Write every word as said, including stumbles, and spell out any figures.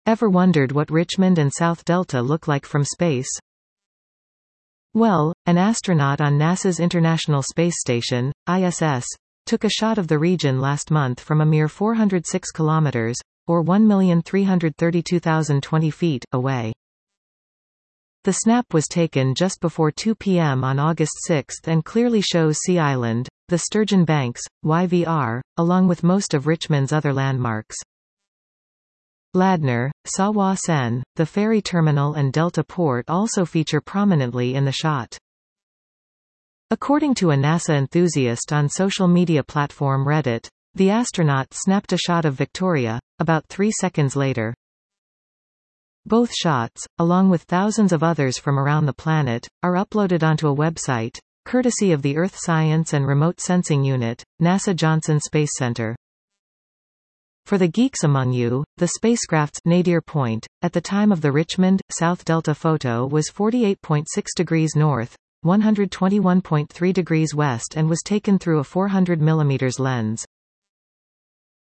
Ever wondered what Richmond and South Delta look like from space? Well, an astronaut on NASA's International Space Station, I S S, took a shot of the region last month from a mere four hundred six kilometers, or one million three hundred thirty-two thousand twenty feet, away. The snap was taken just before two p m on August sixth and clearly shows Sea Island, the Sturgeon Banks, Y V R, along with most of Richmond's other landmarks. Ladner, Sawa Sen, the ferry terminal and Delta Port also feature prominently in the shot. According to a NASA enthusiast on social media platform Reddit, the astronaut snapped a shot of Victoria, about three seconds later. Both shots, along with thousands of others from around the planet, are uploaded onto a website, courtesy of the Earth Science and Remote Sensing Unit, NASA Johnson Space Center. For the geeks among you, the spacecraft's nadir point, at the time of the Richmond, South Delta photo was forty-eight point six degrees north, one hundred twenty-one point three degrees west and was taken through a four hundred millimeter lens.